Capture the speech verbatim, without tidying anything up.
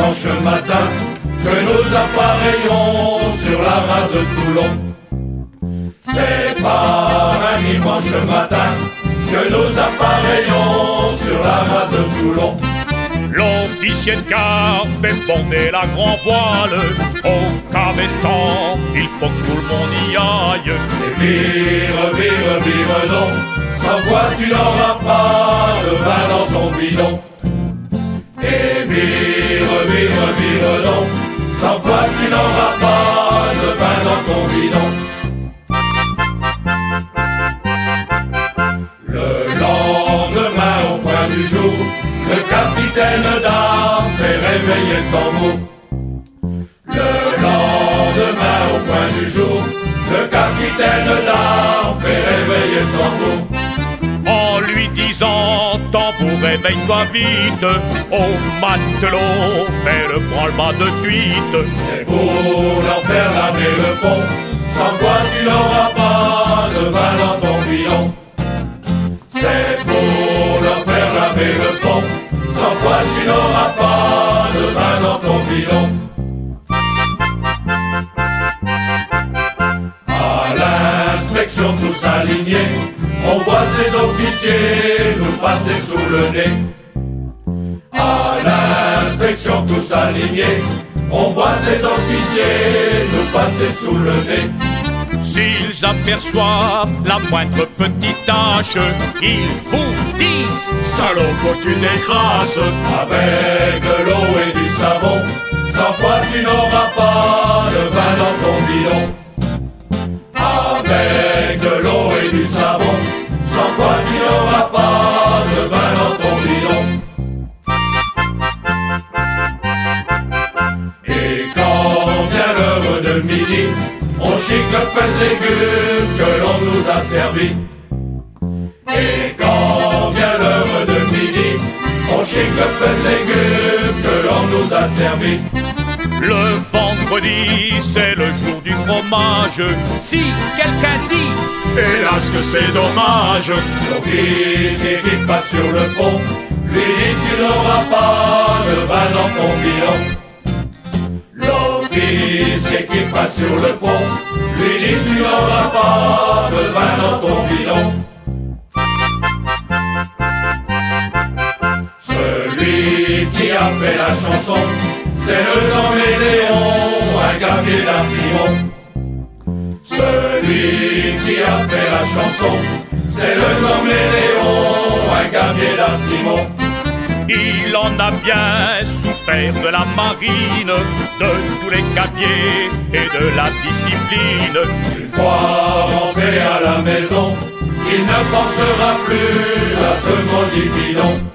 dimanche matin que nous appareillons sur la rade de Toulon. C'est par un dimanche matin que nous appareillons sur la rade de Toulon. L'officier de gare fait border la grand voile. Au cabestan, il faut que tout le monde y aille. Et vire, vire, vire donc, sans quoi tu n'auras pas de vin dans ton bidon. Et vire, vire, vire donc, sans quoi tu n'auras pas de vin dans ton bidon. Le lendemain au point du jour, le capitaine d'armes fait réveiller le tambour. Le lendemain au point du jour, le capitaine d'armes fait réveiller le tambour. En lui disant, tambour, réveille-toi vite. Oh matelot, fais le branle-bas de suite. C'est pour leur faire laver le pont, sans quoi tu n'auras pas de vin dans ton bidon. C'est pour leur faire laver le pont, sans quoi tu n'auras pas de vin dans ton bidon. À l'inspection tous alignés, on voit ces officiers nous passer sous le nez. À l'inspection tous alignés, on voit ces officiers nous passer sous le nez. S'ils aperçoivent la moindre petite tache, ils vous disent, salaud, faut tu décrasses. Avec de l'eau et du savon, sans quoi tu n'auras pas de vin dans ton bidon. Avec de l'eau et du savon, sans quoi tu n'auras pas de vin dans ton bidon. Et quand vient l'heure de midi, on chique le peu de légumes que l'on nous a servi. Et quand vient l'heure de midi, on chique le peu de légumes que l'on nous a servi. Le vendredi, c'est le jour du fromage. Si quelqu'un dit, hélas que c'est dommage, l'officier qui passe sur le pont lui dit tu n'auras pas de vin dans ton bidon. L'officier qui passe sur le pont lui dit tu n'auras pas de vin dans ton bidon. Celui qui a fait la chanson, c'est le nommé Léon, un gavier d'Artimon. Celui qui a fait la chanson, c'est le nommé Léon, un gavier d'Artimon. Il en a bien souffert de la marine, de tous les gabiers et de la discipline. Une fois rentré à la maison, il ne pensera plus à ce maudit bidon.